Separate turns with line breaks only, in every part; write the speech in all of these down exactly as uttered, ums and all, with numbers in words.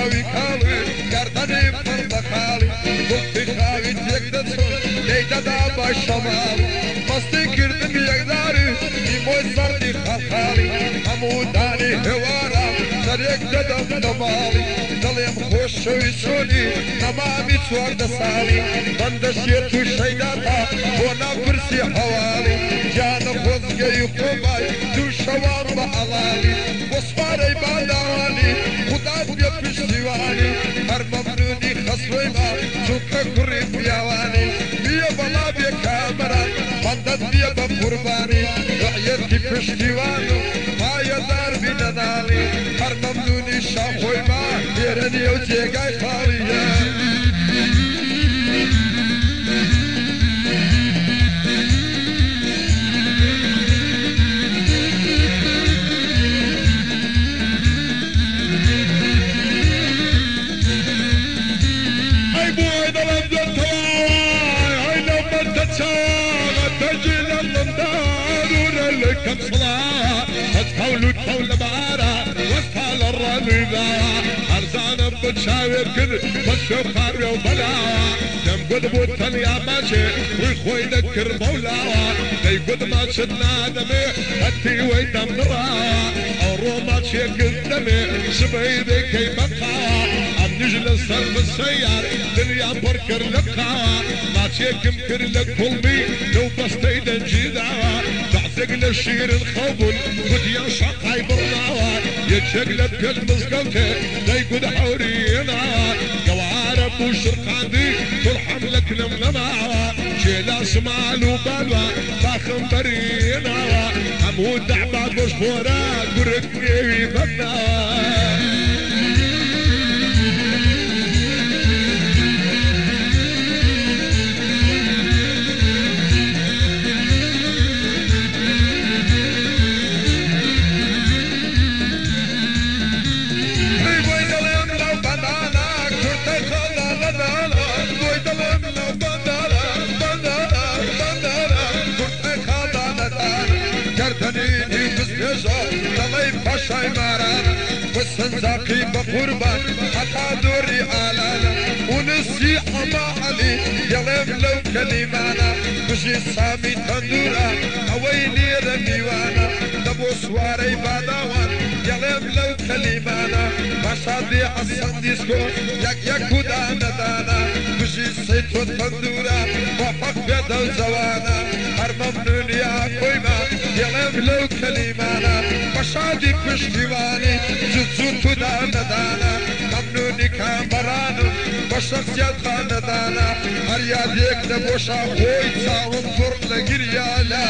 خاوي كالي گردني پرتقالي وقتی خاوي تيك دچون ليدا دا بشمالي مستي كردم يقداري بموي سردي خالي هموداني هوارا سريك ددم نمالي دليم خوش شوي شوني نمامي چوار دسالي بندشير تو شيداتا بونا برسي حوالي جان خوزگي خوباي تو شوان بحلالي وصفاري بادواني خدا بيا پشتيواني هر ممنوني خسوي ما چوكا كري بياواني بيا بلا بيا كامرا بندت بيا بقرباني رعيتي پشتيوانو ما يدار بندالي هر ممنوني شاخوي ما يرني وجيگاي خالي كم صلاة أتحول وتحول بارا واسهل الرنبا أرزانا بتشاور كذا بشوف خاري وبلا دم قد بوتن يا ماشي ويخوي ذكر مولا لي قد ما شدنا دمي أتي ويدم نرا أورو ما تشيك دمي سبيدي كي بقى أم نجلس صرف السيار دنيا بركر لقا ما تشيك مكر لك قلبي لو بستيدا جيدا تقل الشير الخوبل قد ينشق هاي برناوة يتشقلب كل مزقوته لا يقود حورينا قوارب وشرقاندي كل حملك نمنماوة شيلا سمال وبالوة فاخم برينا حمود عباد وشفورات وركني بناوة شاي مارانا والسنزاقي بقربان حتى دوري آلانا ونسي أما علي يلم لو كلمانا بجي سامي تندورا أويني رميوانا دبو سواري بادوان يلم لو كلمانا مشادي عصن ديسكو يك يكو دانا دانا بجي سيتو تندورا وفق بيدو زوانا هر ممنون يا قويما يلم لو كلمانا مشادي پشتیوانی جزو تو دانا دانا ممنونی کامرانو بشخصیت خاندانا هر یاد یک دبوشا خوی چاهم پر لگریالا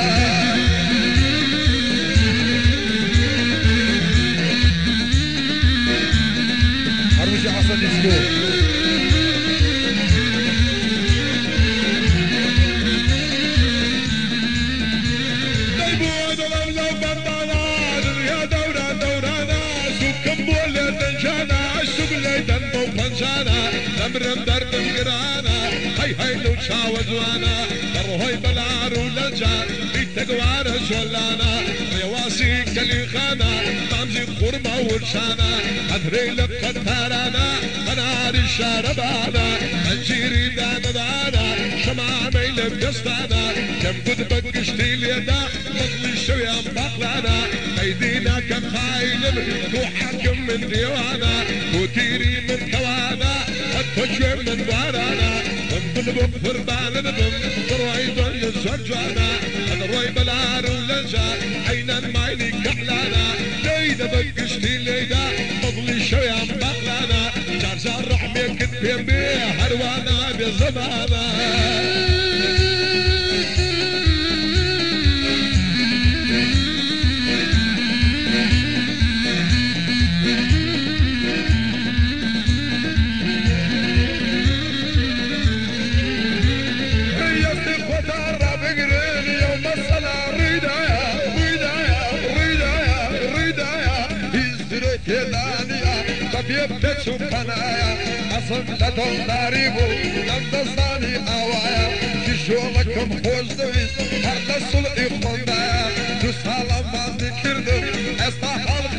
هر وجه حسن اسکو نمرم دردم قرانا هاي هاي لو شاوزوانا دروهي بلار ولجان بيتقوار شولانا ريواسي كلي خانا طامزي خورما ورشانا أدري لك كتارانا منار الشاربانا انجيري دانا دانا شمع ميل بقصدانا كم قد بقشتي ليدا مطلي شوي عم بقلانا ايدينا كم خايلم تو حاكم من ديوانا وتيري من كوانا تشوي من بارانا ونقل بكفر بالنبم تروي دول يسجانا انا روي بلار ولجا عينا مايلي كحلانا ليدا بقشتي ليدا مضلي شوي عم بقلانا جارجار رحمي كتبين بيه هروانا بزمانا بيبتسو كنايا أصم لدن داريبو لم دستاني آوايا كشولكم خوش دويس هر دستول إخوانايا تو سالم بازي كردم استا حلق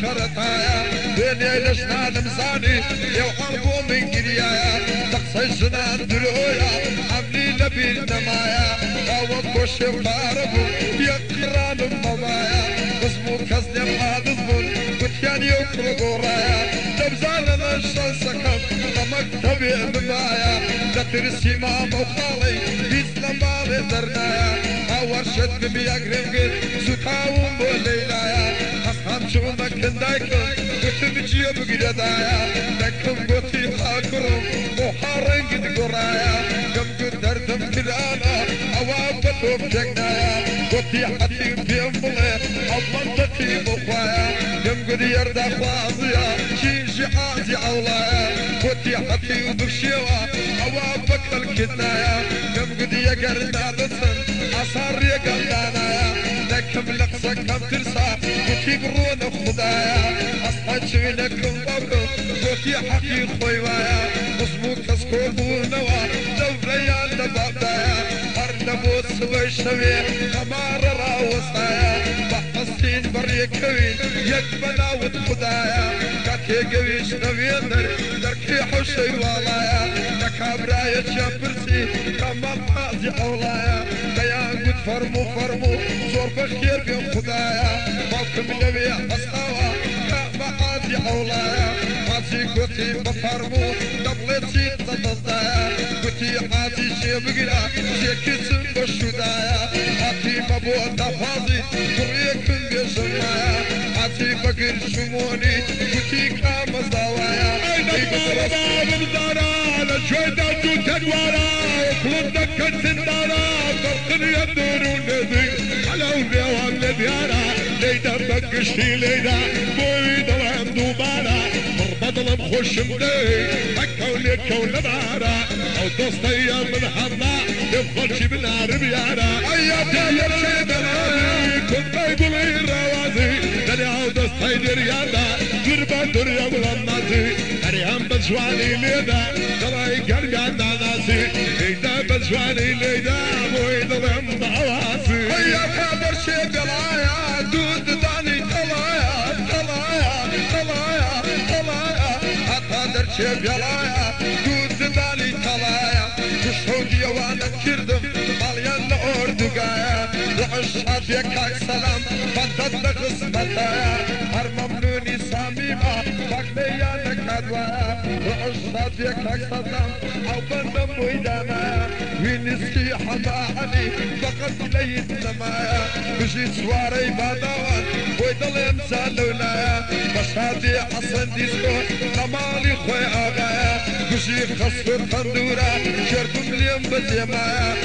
خرطايا بيني لشنا نمزاني يوحبو من قريايا تقصي جنان دلويا عملي لبي النمايا قاوة شفاربو يقران المضايا اسمو كزني حادثبون كتيان يقرقو رايا نبزالنا الشنسكم مكتبي بمايا نترسي مام وخالي بيزنا مالي درنايا ورشد بيقرم قد ستاوم بوليلايا أفهم شو مكن دايكم وتبجي بقردايا لكم قوتي حاكرم وحارن قد قرايا كم قد دردم كدانا أوابل وبجنايا قوتي حتي بيمبلي أضمنتكي بخوايا كم قد يرد أخوازيا شيشي عازي أولايا قوتي حتي وبشيوا أوابك الكدنايا كم قد يقرنا لسن أصار يقلدانا لكم لقصة كم ترسى وتبرون خدايا أصحى شوينكم بابكم قوتي حقي خويوايا مصموك تسكوبون وا دوليا لبابدايا أرنبو سوي شوي خمار راوصايا بحصين بريكوين يقبنا وتخدايا كاتي قويش نويندر دركي حوشي والايا نكابرايا شابرسي كمال حازي أولايا قد فرمو فرمو زور بخير بين خدايا مالكم نبي أصلاوا كعبة عادي أولايا عادي قوتي بفرمو دبلتي تتصدايا قوتي عادي شي بقرا شي كسم بشودايا عادي مبوع دفاضي كريكم بيشمايا عادي بقر شموني قوتي كامزاوايا أين الضربة بالدارا لجويدا تدوارا وكلنا كنتندارا فرقني يدورون نبي على وليا والذيارة ليدا بقشتي ليدا بوي ضلام دوبارا مربط لمخش مدي حكا وليكا ولبارا او دوستي من حظا يبخلش بالنار بيارا اياتي يرشي بلاني كنت يقولي روازي داني او دوستي دريانا دربا دريا ولنازي اريهم بزواني ليدا دلاي قلبي عنا ناسي ليدا بزواني ليدا بوي ضلام ضواسي هيا خبر شي بلايا دود داني طلايا طلايا طلايا طلايا حتى درشي بلايا دود داني طلايا كشودي وانا كردم ماليان اردقايا العشاد يكاك سلام فضد قسمتايا هر ممنوني ساميما فاقليا نكادوايا العشاد يكاك سلام او بنا مويدانا وينسكي حماحني فقط ليت نمايا بجي سواري بادوان ويضل انسان لولايا مشهدي حسن ديسكو نمالي خوي اغايا بجي خصفر خندورا شركم ليم بزيمايا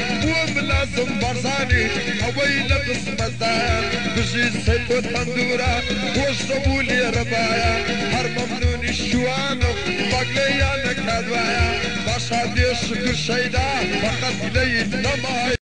وملازم برزاني اويل بسمتايا بجي سيكو خندورا وشربوا لي ربايا هر ممنوني الشوانو بقليا نكادوايا مشهدي شكر شيدا فقط ليت نمايا